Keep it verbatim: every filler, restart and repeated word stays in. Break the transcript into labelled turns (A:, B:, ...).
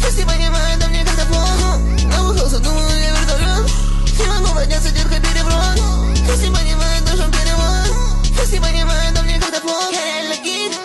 A: Если понимаю, да мне как-то плохо. На выходу думаю, я вертолет. Не могу подняться, детка, переброс. Если понимаю, должен перевод. Если понимаю, да мне как-то плохо. Я реально гид.